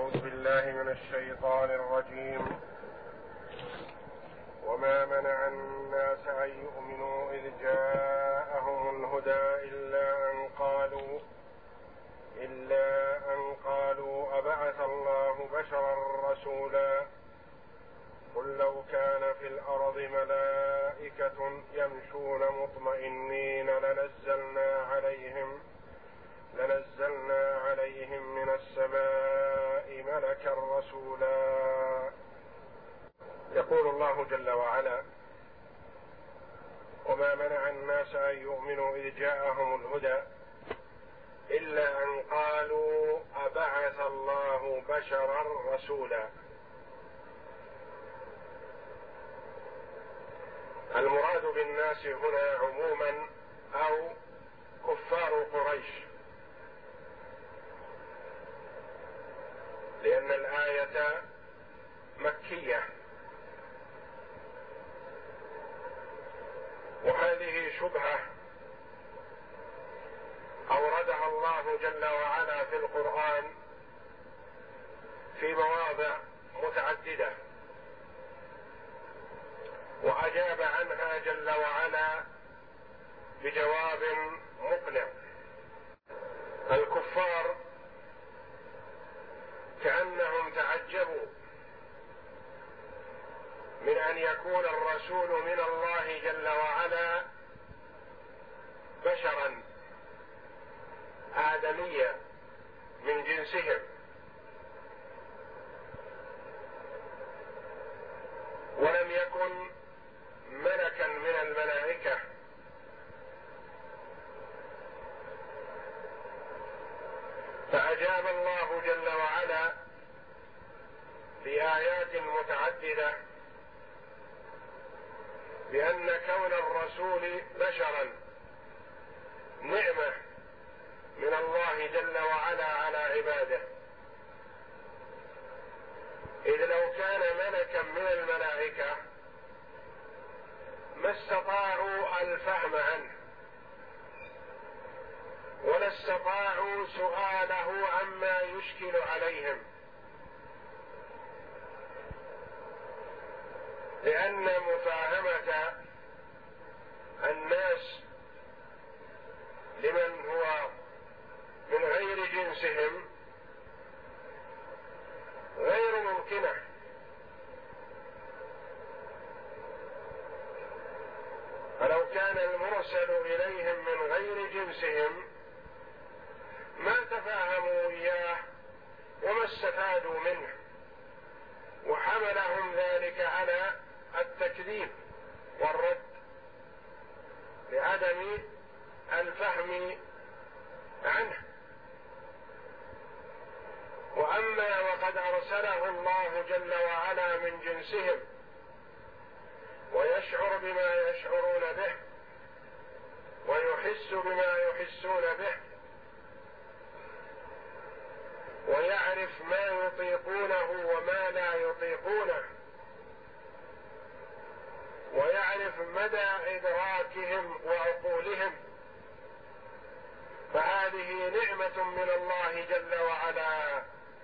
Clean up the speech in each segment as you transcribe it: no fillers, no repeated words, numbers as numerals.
أعوذ بالله من الشيطان الرجيم. وما منع الناس أن يؤمنوا إذ جاءهم الهدى إلا أن قالوا أبعث الله بشرا رسولا قل لو كان في الأرض ملائكة يمشون مطمئنين لنزلنا عليهم من السماء ملكا رسولا. يقول الله جل وعلا: وما منع الناس أن يؤمنوا إذ جاءهم الهدى إلا أن قالوا أبعث الله بشرا رسولا. المراد بالناس هنا عموما أو كفار قريش، لأن الآية مكية، وهذه شبهة أوردها الله جل وعلا في القرآن في مواضع متعددة، وأجاب عنها جل وعلا بجواب مقنع. الكفار كأنهم تعجبوا من أن يكون الرسول من الله جل وعلا بشرا آدميا من جنسهم، ولم يكن ملكا من الملائكة، فأجاب الله جل وعلا في آيات متعددة بأن كون الرسول بشرا نعمة من الله جل وعلا على عباده، إذ لو كان ملكا من الملائكة ما استطاعوا الفهم عنه ولا استطاعوا سؤاله عما يشكل عليهم، لأن مفاهمة الناس لمن هو من غير جنسهم غير ممكنة، فلو كان المرسل إليهم من غير جنسهم ما تفاهموا إياه وما استفادوا منه، وحملهم ذلك على التكذيب والرد لعدم الفهم عنه. وأما وقد أرسله الله جل وعلا من جنسهم ويشعر بما يشعرون به ويحس بما يحسون به ويعرف ما يطيقونه وما لا يطيقونه ويعرف مدى إدراكهم وعقولهم، فهذه نعمة من الله جل وعلا،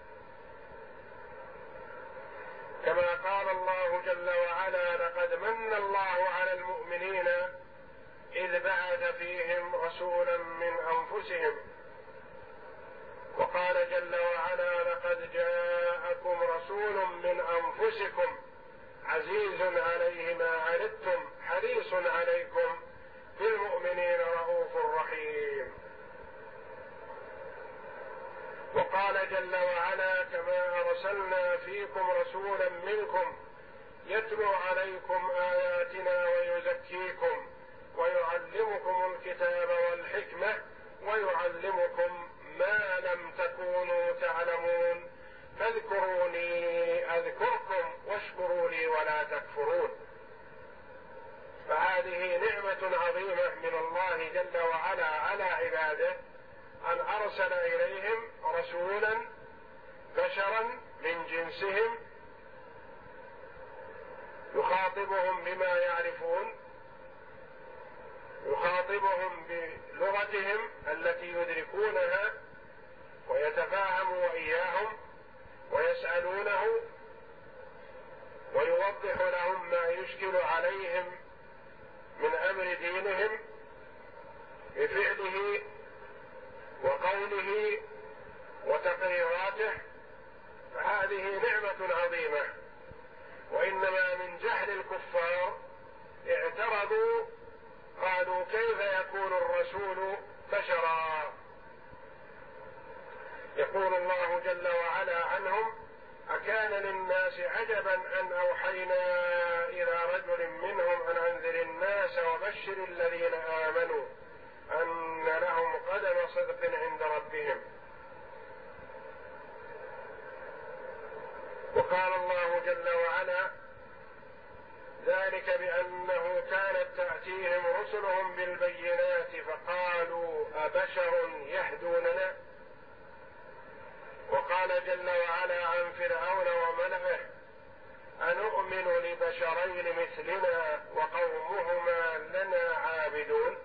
كما قال الله جل وعلا: لقد من الله على المؤمنين إذ بعث فيهم رسولا من أنفسهم. وقال جل وعلا: لقد جاءكم رسول من أنفسكم عزيز عليه ما عنتم حريص عليكم بالمؤمنين رؤوف رحيم. وقال جل وعلا: كما أرسلنا فيكم رسولا منكم يتلو عليكم آياتنا ويزكيكم ويعلمكم الكتاب والحكمة ويعلمكم ما لم تكونوا تعلمون فاذكروني أذكركم واشكروا لي ولا تكفرون. فهذه نعمة عظيمة من الله جل وعلا على عباده أن أرسل إليهم رسولا بشرا من جنسهم يخاطبهم بما يعرفون، يخاطبهم بلغتهم التي يدركونها ويتفاهم إياهم، يسألونه ويوضح لهم ما يشكل عليهم من أمر دينهم بفعله وقوله وتقريراته، فهذه نعمة عظيمة. وإنما من جهل الكفار اعترضوا قالوا كيف يكون الرسول بشرا. يقول الله جل وعلا عنهم: أكان للناس عجبا أن أوحينا إلى رجل منهم أن أنذر الناس وبشر الذين آمنوا أن لهم قدم صدق عند ربهم. وقال الله جل وعلا: ذلك بأنه كانت تأتيهم رسلهم بالبينات فقالوا أبشر يهدوننا. وقال جل وعلا عن فرعون وملئه: أنؤمن لبشرين مثلنا وقومهما لنا عابدون.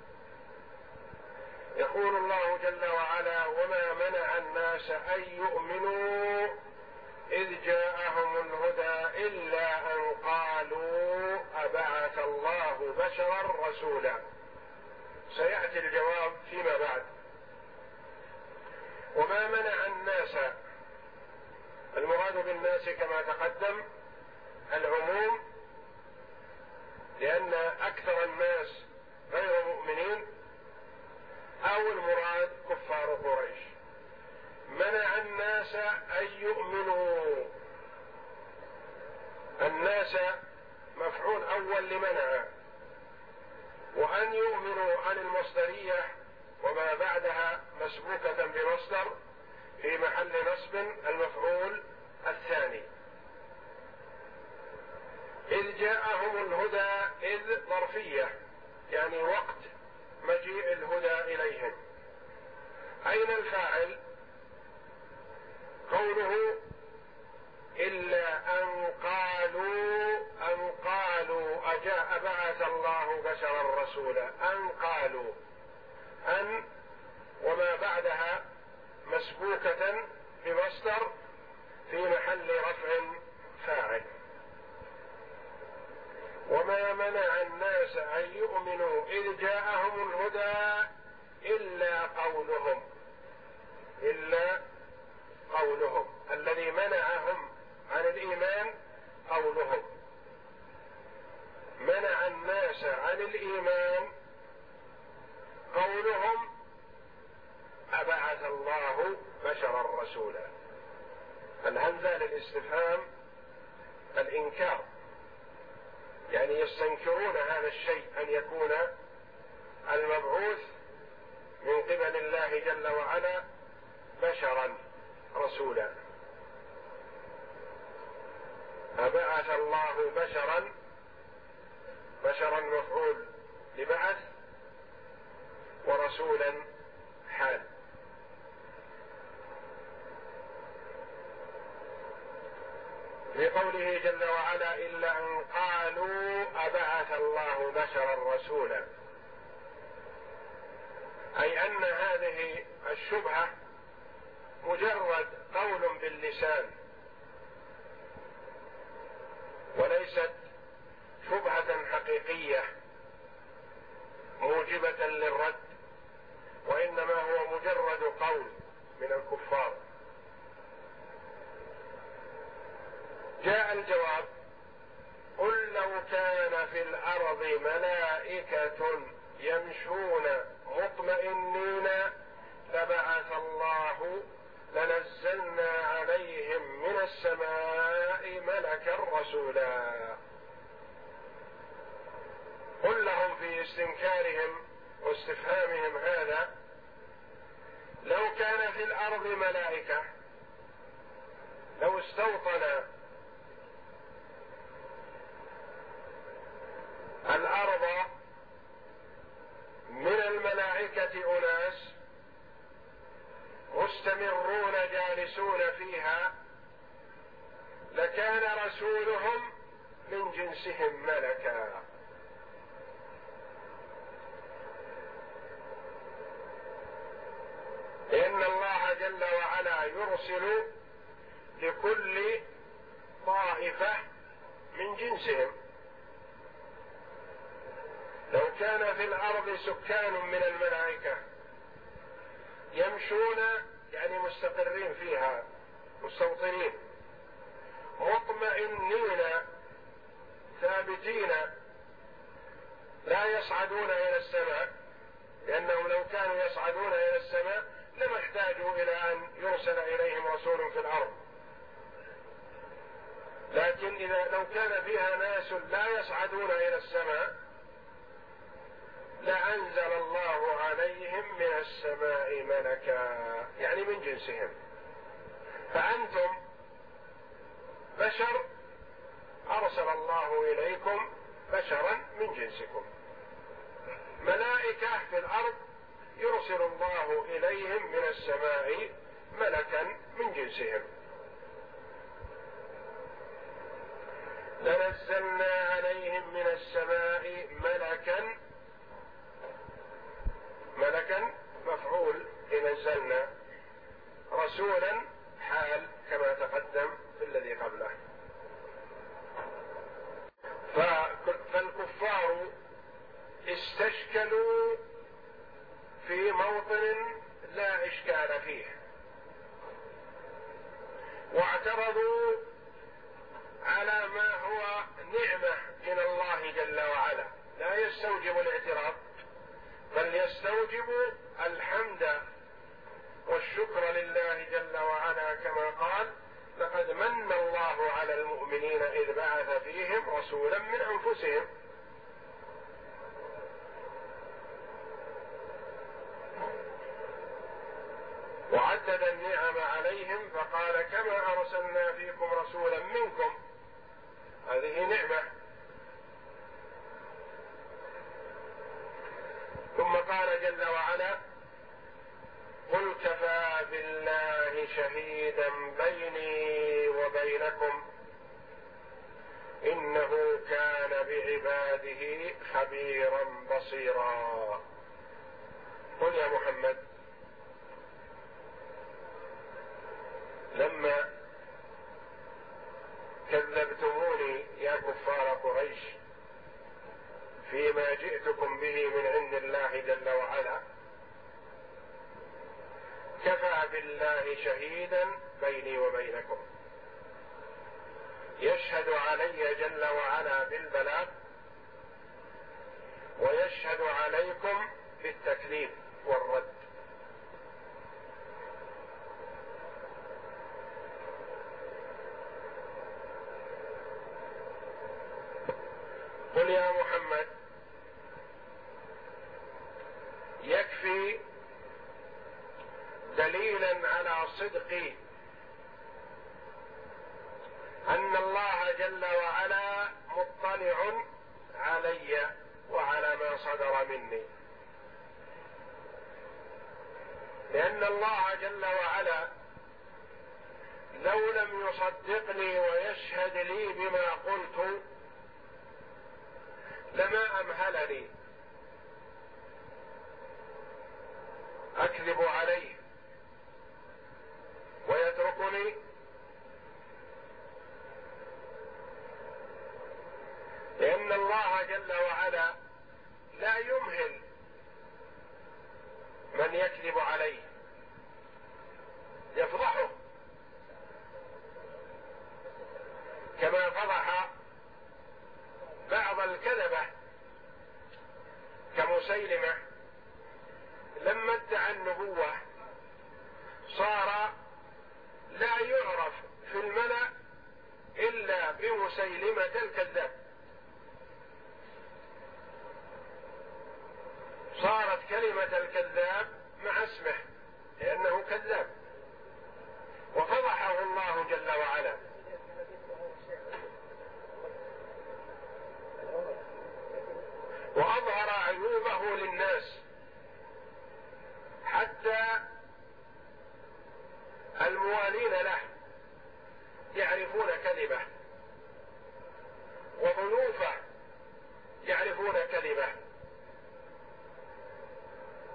يقول الله جل وعلا: وما منع الناس أن يؤمنوا إذ جاءهم الهدى إلا أن قالوا أبعث الله بشرا رسولا. سيأتي الجواب فيما بعد. وما منع الناس، المراد بالناس كما تقدم العموم، لأن أكثر الناس غير مؤمنين، أو المراد كفار قريش. منع الناس أن يؤمنوا، الناس مفعول أول لمنع، وأن يؤمنوا عن المصدرية وما بعدها مسبوكة بمصدر في محل نصب المفعول الثاني. إذ جاءهم الهدى، إذ ظرفية يعني وقت مجيء الهدى إليهم. أين الفاعل؟ قوله إلا أن قالوا أجاء بعث الله بشرا رسولا. أن قالوا، أن وما بعدها مسبوكة بمصدر في محل رفع فاعل. وما منع الناس أن يؤمنوا إذ جاءهم الهدى إلا قولهم الذي منعهم عن الإيمان قولهم. منع الناس عن الإيمان قولهم أبعث الله بشرا رسولا. الهمزة للاستفهام الإنكار، يعني يستنكرون هذا الشيء أن يكون المبعوث من قبل الله جل وعلا بشرا رسولا. أبعث الله بشرا مفعول لبعث، ورسولا حال. في قوله جل وعلا إلا أن قالوا أبعث الله بشرا رسولا، أي أن هذه الشبهة مجرد قول باللسان وليست شبهة حقيقية موجبة للرد، وإنما هو مجرد قول من الكفار. جاء الجواب: قل لو كان في الأرض ملائكة يمشون مطمئنين لنزلنا عليهم من السماء ملكا رسولا. قل لهم في استنكارهم واستفهامهم هذا: لو كان في الأرض ملائكة، لو استوطن الأرض من الملائكة أناس مستمرون جالسون فيها، لكان رسولهم من جنسهم ملكا. لأن الله جل وعلا يرسل لكل طائفة من جنسهم. لو كان في الأرض سكان من الملائكة يمشون يعني مستقرين فيها مستوطنين مطمئنين ثابتين لا يصعدون إلى السماء، لأنهم لو كانوا يصعدون إلى السماء لما احتاجوا إلى أن يرسل إليهم رسول في الأرض. لكن لو كان فيها ناس لا يصعدون إلى السماء لأنزل الله عليهم من السماء ملكا، يعني من جنسهم. فأنتم بشر أرسل الله إليكم بشرا من جنسكم. ملائكة في الأرض يرسل الله إليهم من السماء ملكا من جنسهم. لنزلنا عليهم من السماء ملكا، ملكا مفعول لنزلنا، رسولا حال كما تقدم في الذي قبله. فالكفار استشكلوا في موطن لا إشكال فيه، واعترضوا على ما هو نعمة من الله جل وعلا، لا يستوجب الاعتراض بل يستوجب الحمد والشكر لله جل وعلا، كما قال: لقد من الله على المؤمنين إذ بعث فيهم رسولا من أنفسهم. وعدد النعم عليهم فقال: كما أرسلنا فيكم رسولا منكم، هذه نعمة. ثم قال جل وعلا: قل كفى بالله شهيدا بيني وبينكم إنه كان بعباده خبيرا بصيرا. قل يا محمد: لما كذبتموني يا كفار قريش فيما جئتكم به من عند الله جل وعلا، كفى بالله شهيدا بيني وبينكم، يشهد علي جل وعلا بالبلاغ ويشهد عليكم بالتكذيب والرد. قل يا محمد: يكفي دليلا على صدق أن الله جل وعلا مطلع علي وعلى ما صدر مني، لأن الله جل وعلا لو لم يصدقني ويشهد لي بما قلت لما أمهلني أكذب عليه ويتركني، لأن الله جل وعلا لا يمهل من يكذب عليه، يفضحه كما فضح بعض الكذبة كمسيلمة لما ادعى النبوة صار لا يعرف في الملأ إلا بمسيلمة الكذاب، صارت كلمة الكذاب مع اسمه لأنه كذاب، وفضحه الله جل وعلا. وأظهر عيوبه للناس حتى الموالين له يعرفون كذبه، وضيوفه يعرفون كذبه.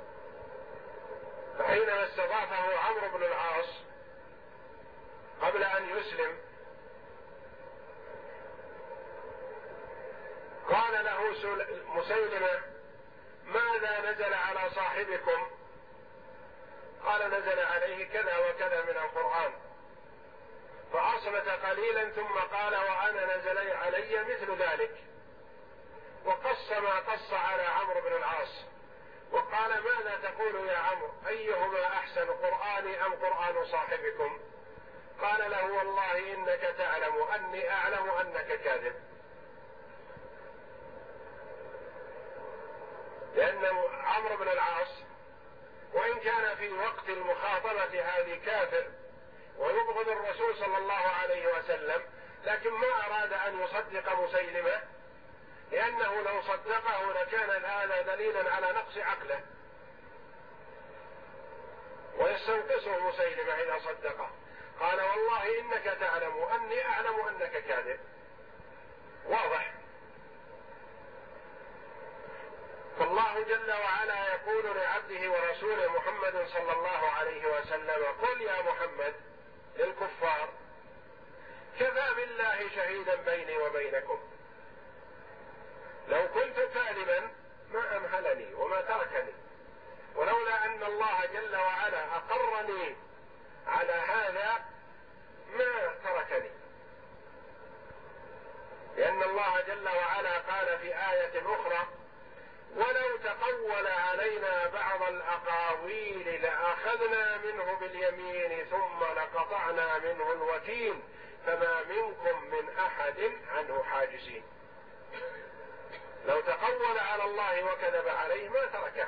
فحينما استضافه عمرو بن العاص قبل أن يسلم قال له مسيلمة: ماذا نزل على صاحبكم؟ قال: نزل عليه كذا وكذا من القرآن. فأصمت قليلا ثم قال: وأنا نزل علي مثل ذلك، وقص ما قص على عمرو بن العاص، وقال: ماذا تقول يا عمرو؟ أيهما أحسن، قرآني أم قرآن صاحبكم؟ قال له: والله إنك تعلم أني أعلم أنك كاذب. لأن عمرو بن العاص وإن كان في وقت المخاطبة هذه كافر ويبغض الرسول صلى الله عليه وسلم، لكن ما أراد أن يصدق مسيلمة، لأنه لو صدقه لكان هذا دليلا على نقص عقله، ويستنقصه مسيلمة إذا صدقه. قال: والله إنك تعلم أني أعلم أنك كاذب. واضح. فالله جل وعلا يقول لعبده ورسوله محمد صلى الله عليه وسلم: قل يا محمد للكفار: كفى بالله شهيدا بيني وبينكم، لو كنت كاذبا ما أمهلني وما تركني، ولولا أن الله جل وعلا أقرني على هذا ما تركني، لأن الله جل وعلا قال في آية أخرى: ولو تقول علينا بعض الأقاويل لأخذنا منه باليمين ثم لقطعنا منه الوتين فما منكم من أحد عنه حاجزين. لو تقول على الله وكذب عليه ما تركه،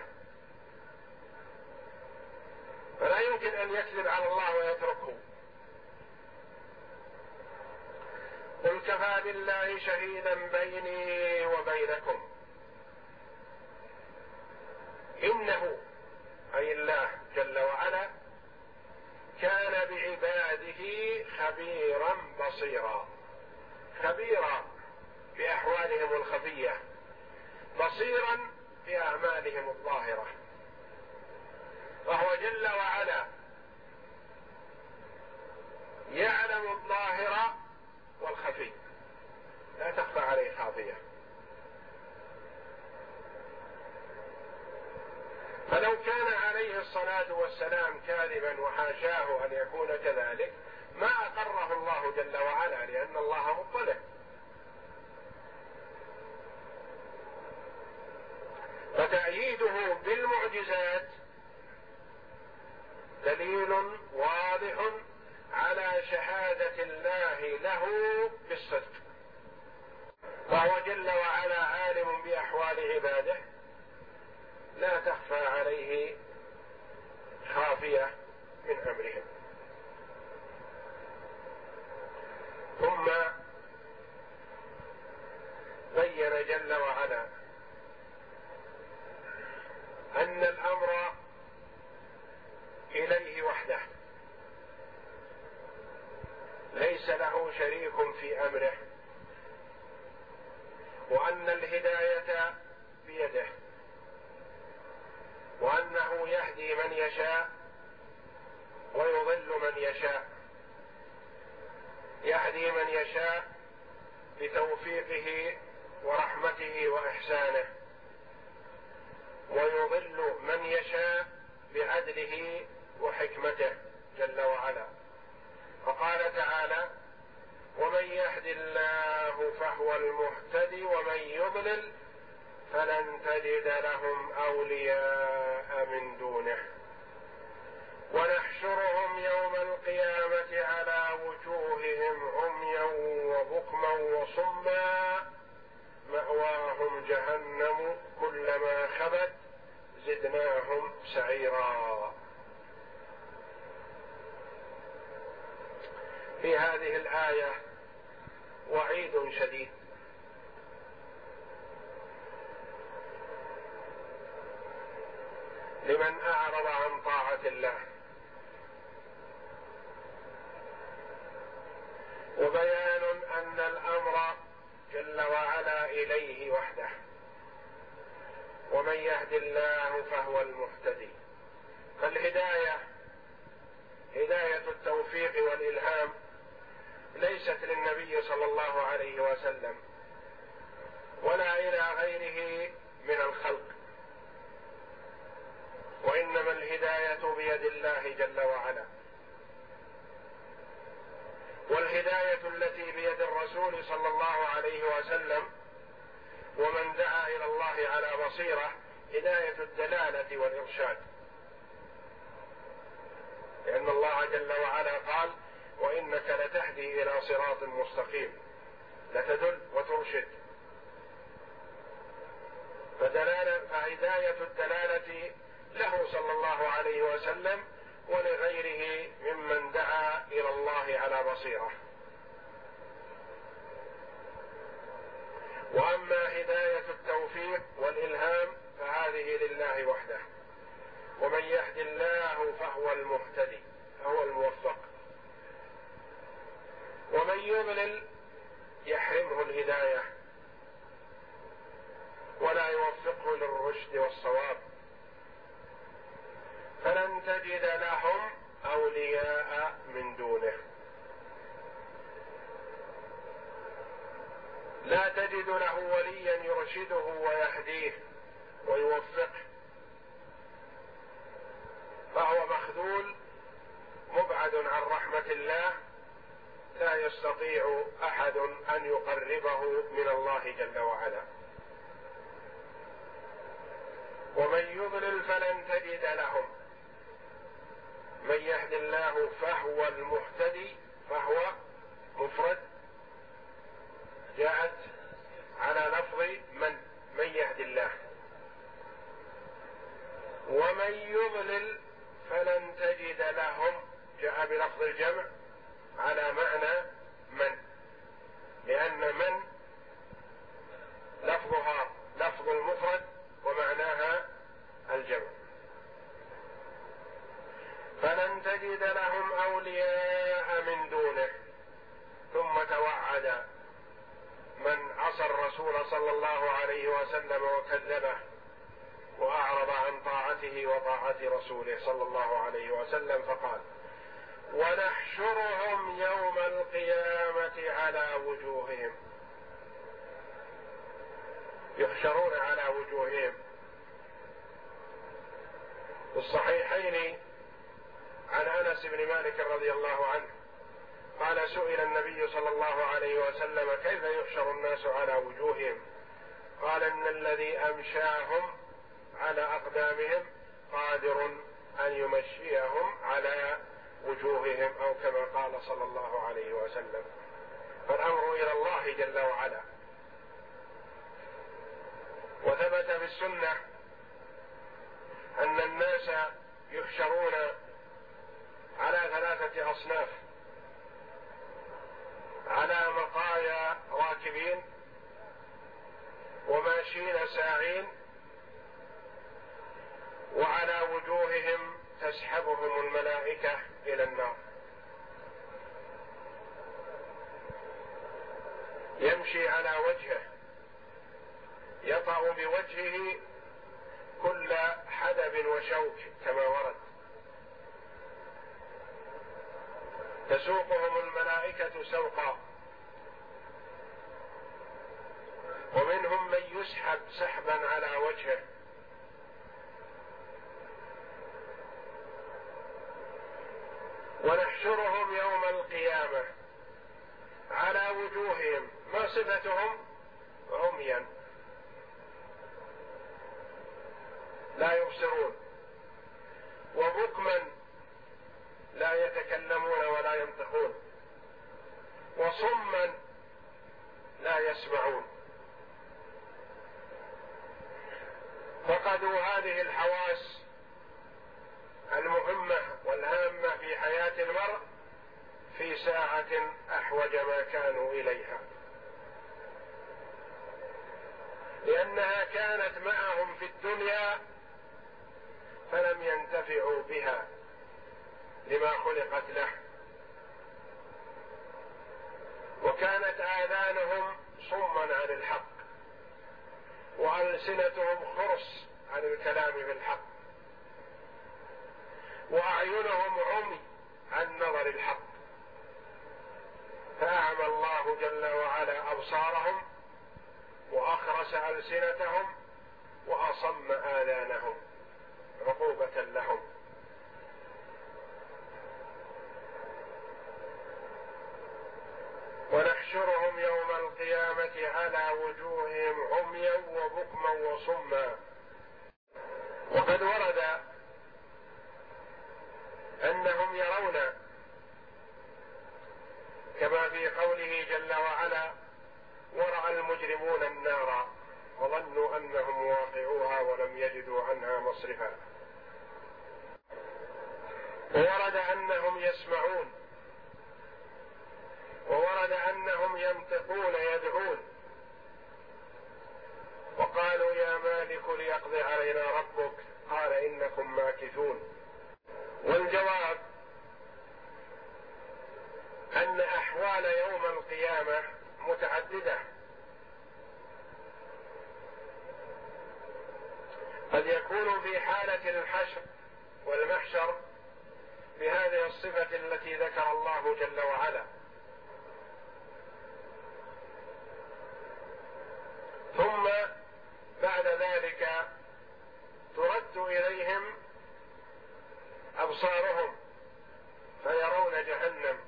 فلا يمكن أن يكذب على الله ويتركه. قل كفى بالله شهيدا بيني وبينكم إنه أي الله جل وعلا كان بعباده خبيرا بصيرا، خبيرا بأحوالهم الخفية، بصيرا بأعمالهم الظاهرة. وهو جل وعلا يعلم الظاهر والخفي، لا تخفى عليه خافية. فلو كان عليه الصلاة والسلام كاذبا وحاشاه أن يكون كذلك ما أقره الله جل وعلا، لأن الله مطلع. فتأييده بالمعجزات دليل واضح على شهادة الله له بالصدق، فهو جل وعلا عالم بأحوال عباده لا تخفى عليه خافية من أمرهم. ثم بين جل وعلا أن الأمر إليه وحده، ليس له شريك في أمره، وأن الهداية بيده، وأنه يهدي من يشاء ويضل من يشاء، يهدي من يشاء بتوفيقه ورحمته وإحسانه، ويضل من يشاء بعدله وحكمته جل وعلا. فقال تعالى: ومن يهد الله فهو المهتدي ومن يضلل فلن تجد لهم أولياء من دونه ونحشرهم يوم القيامة على وجوههم عميا وبكما وصما مأواهم جهنم كلما خبت زدناهم سعيرا. في هذه الآية وعيد شديد لمن أعرض عن طاعة الله، وبيان أن الأمر جل وعلا إليه وحده، ومن يهد الله فهو المهتدي. فالهداية هداية التوفيق والإلهام النبي صلى الله عليه وسلم ولا إلى غيره من الخلق، وإنما الهداية بيد الله جل وعلا. والهداية التي بيد الرسول صلى الله عليه وسلم ومن دعا إلى الله على بصيرة هداية الدلالة والإرشاد، لأن الله جل وعلا قال: وإنك لتهدي إلى صراط مستقيم، لتدل وترشد. فهداية الدلالة له صلى الله عليه وسلم ولغيره ممن دعا إلى الله على بصيرة. وأما هداية التوفيق والإلهام فهذه لله وحده، ومن يهد الله فهو المهتدي، فهو الموفق، ومن يضلل يحرمه الهداية ولا يوفقه للرشد والصواب، فلن تجد لهم أولياء من دونه. لا تجد له وليا يرشده ويهديه ويوفقه، فهو مخذول مبعد عن رحمة الله، لا يستطيع أحد أن يقربه من الله جل وعلا. ومن يضلل فلن تجد لهم. من يهد الله فهو المهتدي، فهو مفرد جاءت على لفظ من يهد الله. ومن يضلل فلن تجد لهم جاء بلفظ الجمع على معنى من، لأن من لفظها لفظ المفرد ومعناها الجمع. فلن تجد لهم أولياء من دونه. ثم توعد من عصى الرسول صلى الله عليه وسلم وكذبه وأعرض عن طاعته وطاعة رسوله صلى الله عليه وسلم، فقال: ونحشرهم يوم القيامة على وجوههم. يحشرون على وجوههم. في الصحيحين عن أنس بن مالك رضي الله عنه قال: سئل النبي صلى الله عليه وسلم: كيف يحشر الناس على وجوههم؟ قال: إن الذي أمشاهم على أقدامهم قادر أن يمشيهم على وجوههم، أو كما قال صلى الله عليه وسلم. فالأمر إلى الله جل وعلا. وثبت في السنة أن الناس يحشرون على 3 أصناف: على مقايا راكبين، وماشين ساعين، وعلى وجوههم تسحبهم الملائكة إلى النار. يمشي على وجهه، يطأ بوجهه كل حدب وشوك كما ورد، تسوقهم الملائكة سوقا. ومنهم من يسحب سحبا على وجهه. ونحشرهم يوم القيامة على وجوههم. ما صفتهم؟ عميا لا يبصرون، وبكما لا يتكلمون ولا ينطقون، وصما لا يسمعون. فقدوا هذه الحواس المهمة والهامة في حياة المرء في ساعة أحوج ما كانوا إليها، لأنها كانت معهم في الدنيا فلم ينتفعوا بها لما خلقت له، وكانت آذانهم صما عن الحق، وألسنتهم خرس عن الكلام بالحق، وأعينهم عمي عن نظر الحق، فأعمى أعمى الله جل وعلا أبصارهم وأخرس ألسنتهم وأصم آذانهم عقوبة لهم. ونحشرهم يوم القيامة على وجوههم عميا وبكما وصما. وقد ورد أنهم يرون كما في قوله جل وعلا: ورأى المجرمون النار وظنوا أنهم واقعوها ولم يجدوا عنها مصرفا. وورد أنهم يسمعون، وورد أنهم ينطقون يدعون، وقالوا: يا مالك ليقض علينا ربك قال إنكم ماكثون. والجواب أن أحوال يوم القيامة متعددة، قد يكون في حالة الحشر والمحشر بهذه الصفة التي ذكر الله جل وعلا، ثم بعد ذلك ترد إليهم أبصارهم فيرون جهنم،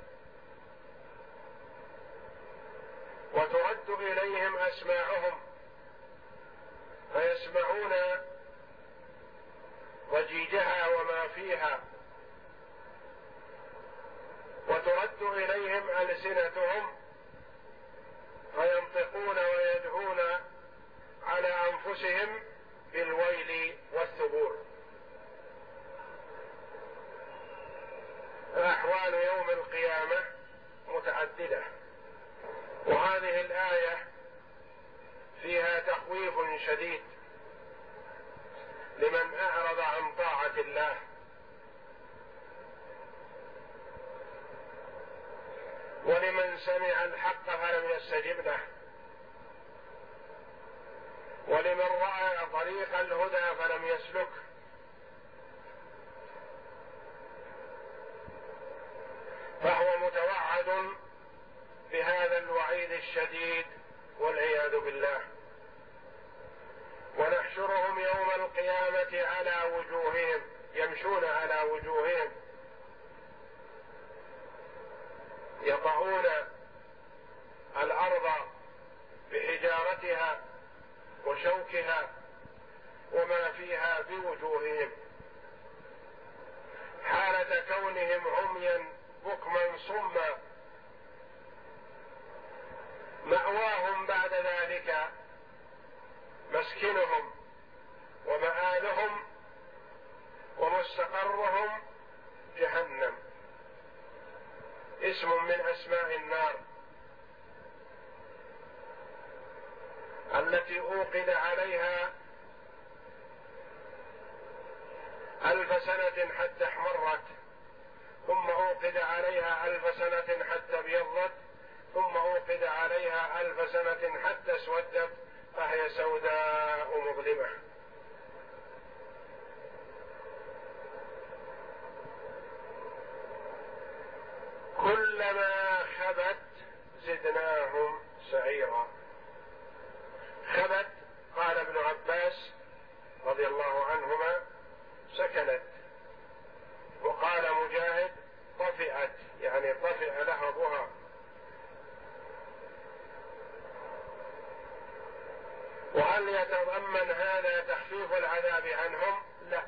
وترد إليهم أسماعهم فيسمعون ضجيجها وما فيها، وترد إليهم ألسنتهم فينطقون ويدعون على أنفسهم بالويل والثبور. أحوال يوم القيامة متعددة، وهذه الآية فيها تخويف شديد لمن أعرض عن طاعة الله، ولمن سمع الحق فلم يستجب له، ولمن رأى طريق الهدى فلم يسلك. فهو متوعد بهذا الوعيد الشديد والعياذ بالله. ونحشرهم يوم القيامة على وجوههم، يمشون على وجوههم، يطعون الأرض بحجارتها وشوكها وما فيها بوجوههم، حالة كونهم عميا بكما صما. مأواهم بعد ذلك، مسكنهم ومآلهم ومستقرهم جهنم، اسم من أسماء النار التي أوقد عليها 1000 سنة حتى احمرت، ثم أوقد عليها 1000 سنة حتى ابيضت، ثم أوقد عليها 1000 سنة حتى اسودت، فهي سوداء مظلمة. كلما خبت زدناهم سعيرا. خبت، قال ابن عباس رضي الله عنهما، سكنت، وقال مجاهد طفئت، يعني طفئ لهبها. وهل يتضمن هذا تخفيف العذاب عنهم؟ لا،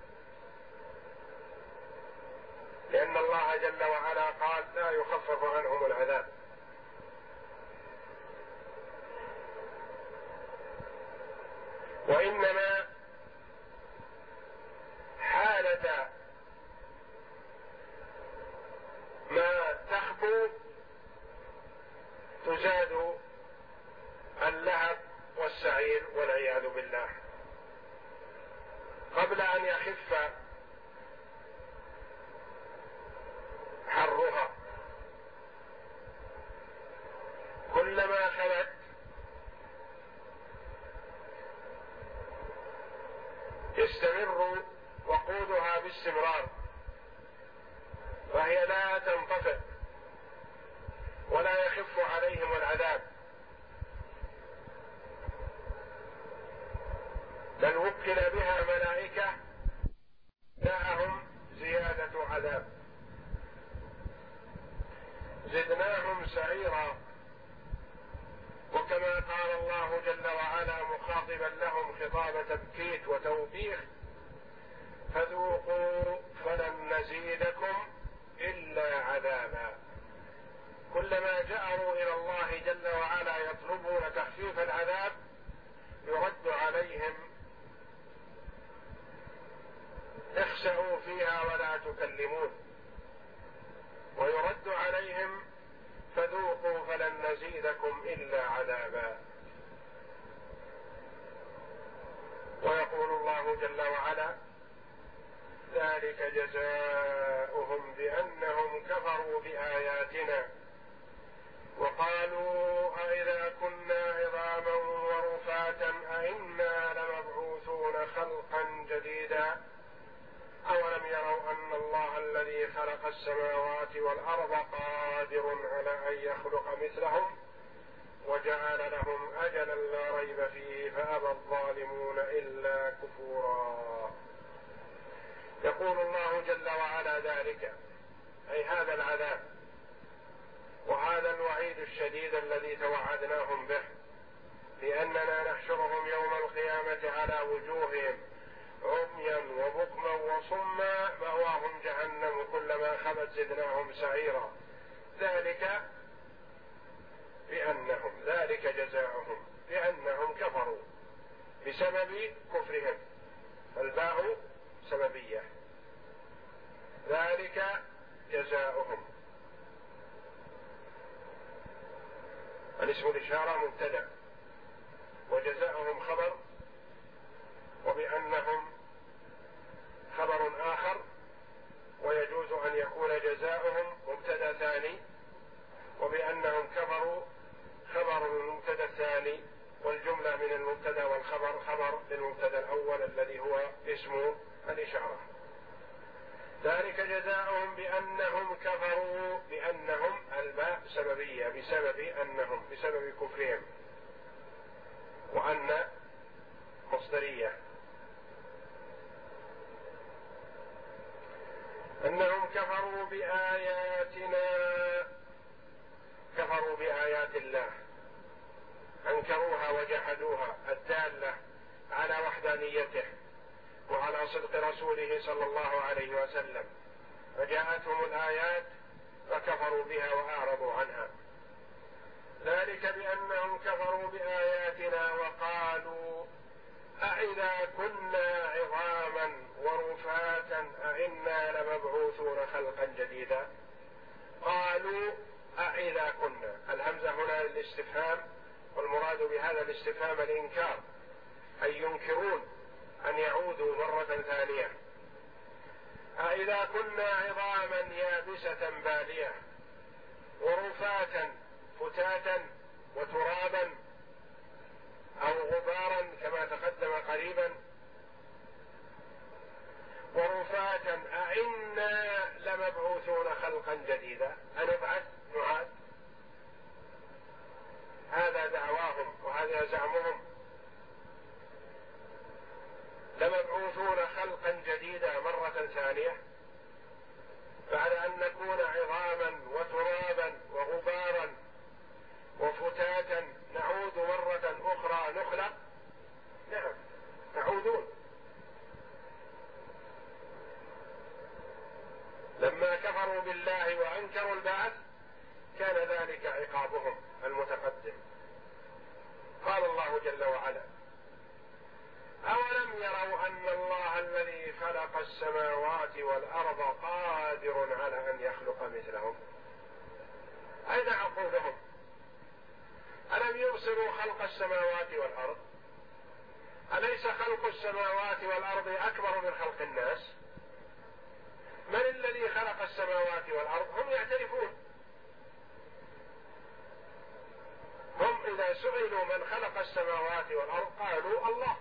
لأن الله جل وعلا قال: لا يخفف عنهم العذاب. وإنما حالة ما تخبو تزاد اللهب والسعير والعياذ بالله قبل أن يخف حرها. كلما خلت يستمر وقودها باستمرار، فهي لا تنطفئ ولا يخف عليهم العذاب، بل وكل بها ملائكة جاءهم زيادة عذاب، زدناهم سعيرا. وكما قال الله جل وعلا مخاطبا لهم خطاب تبكيت وتوبيخ: فذوقوا فلن نزيدكم إلا عذابا. كلما جأروا إلى الله جل وعلا يطلبون تخفيف العذاب يرد عليهم: اخسئوا فيها ولا تكلمون، ويرد عليهم: فذوقوا فلن نزيدكم إلا عذابا. ويقول الله جل وعلا: ذلك جزاؤهم بأنهم كفروا بآياتنا وقالوا أإذا كنا عظاما ورفاتا أإنا لمبعوثون خلقا جديدا أولم يروا أن الله الذي خلق السماوات والأرض قادر على أن يخلق مثلهم وجعل لهم أجلا لا ريب فيه فأبى الظالمون إلا كفورا. يقول الله جل وعلا: ذلك أي هذا العذاب وهذا الوعيد الشديد الذي توعدناهم به، لأننا نحشرهم يوم القيامة على وجوههم عميا وبكما وصما مأواهم جهنم كلما خبت زدناهم سعيرا. ذلك جزاؤهم بأنهم كفروا بسبب كفرهم، الباء سببية. ذلك جزاؤهم، الاسم الإشارة مبتدأ وجزاؤهم خبر، وبأنهم خبر آخر، ويجوز أن يكون جزاؤهم مبتدأ ثاني، وبأنهم كفروا خبر المبتدأ الثاني، والجملة من المبتدأ والخبر خبر للمبتدأ الأول الذي هو اسم الإشارة. ذلك جزاؤهم بأنهم كفروا، بأنهم الباء سببية بسبب أنهم، بسبب كفرهم، وأن مصدرية. أنهم كفروا بآياتنا، كفروا بآيات الله، أنكروها وجحدوها الدالة على وحدانيته وعلى صدق رسوله صلى الله عليه وسلم، فجاءتهم الآيات فكفروا بها وأعرضوا عنها. ذلك بأنهم كفروا بآياتنا وقالوا أإذا كنا عظاما ورفاتا أإنا لمبعوثون خلقا جديدا. قالوا أإذا كنا، الهمزة هنا للاستفهام، والمراد بهذا الاستفهام الإنكار، أي ينكرون أن يعودوا مرة ثانية. أإذا كنا عظاما يابسة بالية ورفاتا فتاتا وترابا أو غبارا كما تقدم قريبا، ورفاتا أئنا لمبعوثون خلقا جديدا، أنبعث نعاد. هذا دعواهم وهذا زعمهم، لمبعوثون خلقا جديدا مرة ثانية بعد أن نكون عظاما وترابا وغبارا وفتاتا نعود مرة أخرى نخلق. نعم تعودون. لما كفروا بالله وأنكروا البعث كان ذلك عقابهم المتقدم. قال الله جل وعلا: أولم يروا أن الله الذي خلق السماوات والأرض قادر على أن يخلق مثلهم. أين عقولهم؟ ألم يبصروا خلق السماوات والأرض؟ أليس خلق السماوات والأرض أكبر من خلق الناس؟ من الذي خلق السماوات والأرض؟ هم يعترفون. هم إذا سئلوا من خلق السماوات والأرض قالوا الله.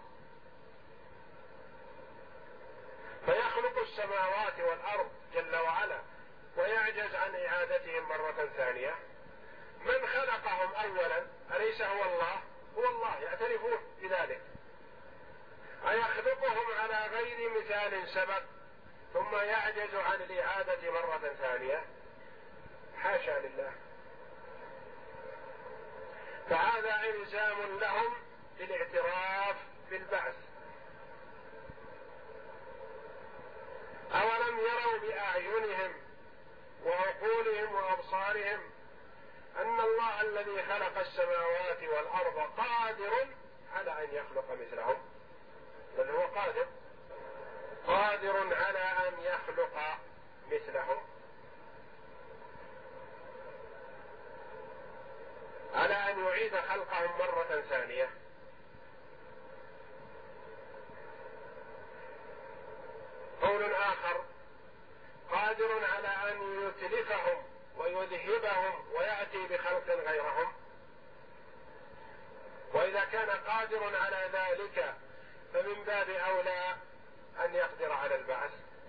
فيخلق السماوات والأرض جل وعلا ويعجز عن إعادتهم مرة ثانية. من خلق خلقهم أولا أليس هو الله؟ هو الله، يعترفون بذلك. أيخلقهم على غير مثال سبق ثم يعجز عن الإعادة مرة ثانية؟ حاشا لله. فهذا إلزام لهم بالاعتراف بالبعث. أولم يروا بأعينهم وعقولهم وأبصارهم أن الله الذي خلق السماوات والأرض قادر على أن يخلق مثلهم؟ بل هو قادر على أن يخلق مثلهم، على أن يعيد خلقهم مرة ثانية. قول آخر: قادر على أن يتلفهم ويذهبهم ويأتي بخلق غيرهم. وإذا كان قادر على ذلك فمن باب أولى أن يقدر على البعث،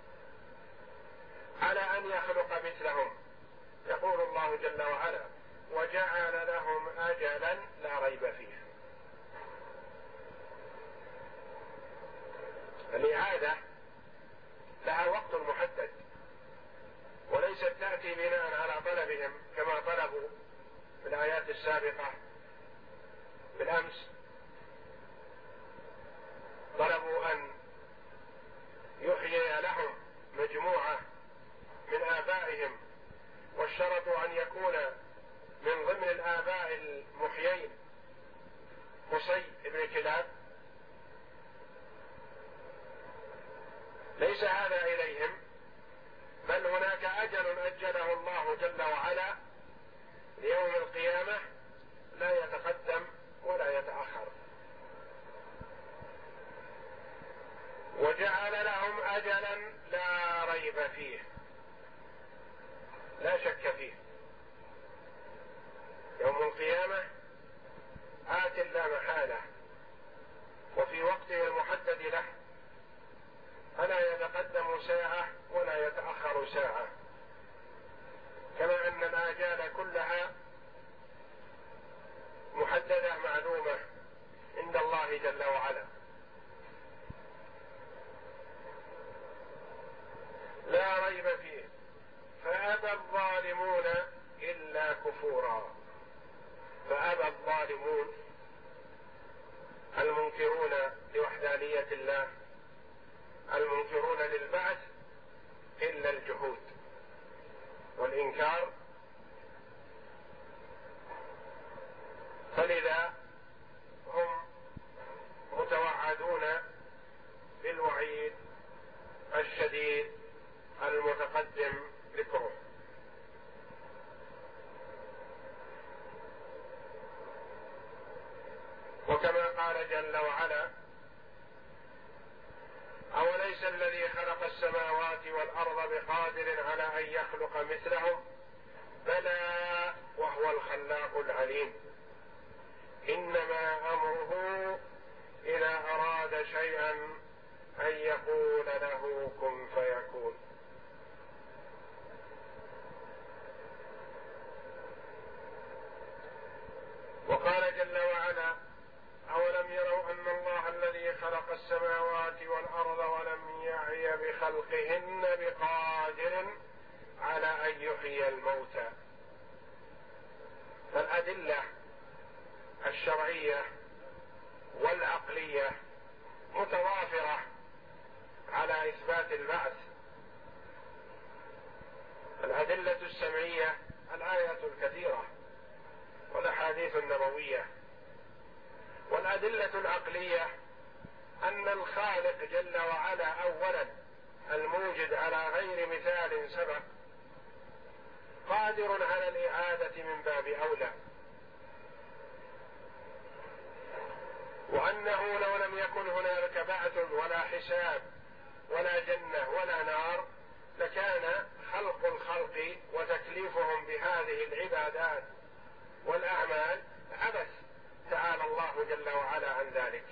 على أن يخلق مثلهم. يقول الله جل وعلا: وجعل لهم أجلا لا ريب فيه. الإعادة لها وقت محدد، وليست تأتي بناء على طلبهم كما طلبوا في الآيات السابقة. بالأمس طلبوا أن يحيي لهم مجموعة من آبائهم، واشترطوا أن يكون من ضمن الآباء المحيين قصي بن كلاب. ليس هذا إليهم، بل هناك أجل أجله الله جل وعلا ليوم القيامة لا يتقدم ولا يتأخر. وجعل لهم أجلا لا ريب فيه، لا شك فيه. يوم القيامة آت لا محالة، وفي وقته المحدد له، فلا يتقدم ساعة ولا يتأخر ساعة، كما أن الآجال كلها محددة معلومة عند الله جل وعلا. لا ريب فيه، فأبى الظالمون إلا كفورا. فأبى الظالمون المنكرون لوحدانية الله، المنكرون للبعث، إلا الجحود والإنكار. فلذا هم متوعدون بالوعيد الشديد المتقدم ذكره. وكما قال جل وعلا: أوليس الذي خلق السماوات والأرض بقادر على أن يخلق مثلهم؟ بلى وهو الخلاق العليم. إنما أمره إذا أراد شيئا أن يقول له كن فيكون. وقال جل وعلا: أولم يروا أن الله الذي خلق السماوات والأرض ولم يعي بخلقهن بقادر على أن يحيي الموتى. فالأدلة الشرعية والعقلية متوافرة على إثبات البعث. الأدلة السمعية الآيات الكثيرة والأحاديث النبوية، والأدلة العقلية أن الخالق جل وعلا أولا الموجد على غير مثال سبق قادر على الإعادة من باب أولى، وأنه لو لم يكن هنالك بعث ولا حساب ولا جنة ولا نار لكان خلق الخلق وتكليفهم بهذه العبادات والأعمال عبث، تعالى الله جل وعلا عن ذلك.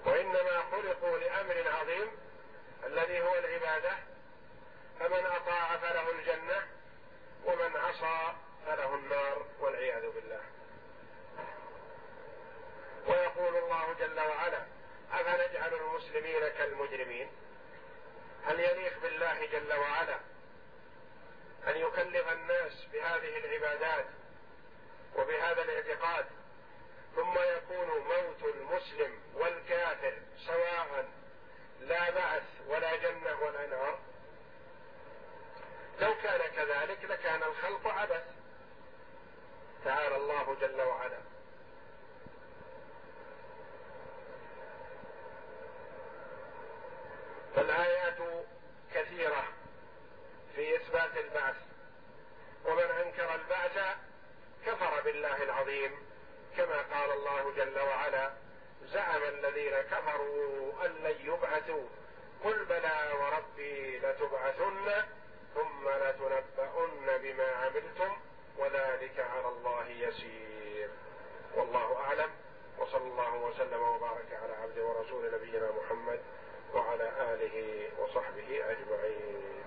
وإنما خلقوا لأمر عظيم الذي هو العبادة، فمن أطاع أطاع فله الجنة، ومن عصى فله النار والعياذ بالله. ويقول الله جل وعلا: أفنجعل المسلمين كالمجرمين؟ هل يليق بالله جل وعلا أن يكلف الناس بهذه العبادات وبهذا الاعتقاد ثم يكون موت المسلم والكافر سواء، لا بعث ولا جنة ولا نار؟ لو كان كذلك لكان الخلق عبث. تعالى الله جل وعلا. فالآيات كثيرة في إثبات البعث، ومن أنكر البعث كفر بالله العظيم، كما قال الله جل وعلا: زعم الذين كفروا أن لن يبعثوا قل بلى وربي لتبعثن ثم لتنبؤن بما عملتم وذلك على الله يسير. والله أعلم، وصلى الله وسلم وبارك على عبده ورسول نبينا محمد وعلى آله وصحبه أجمعين.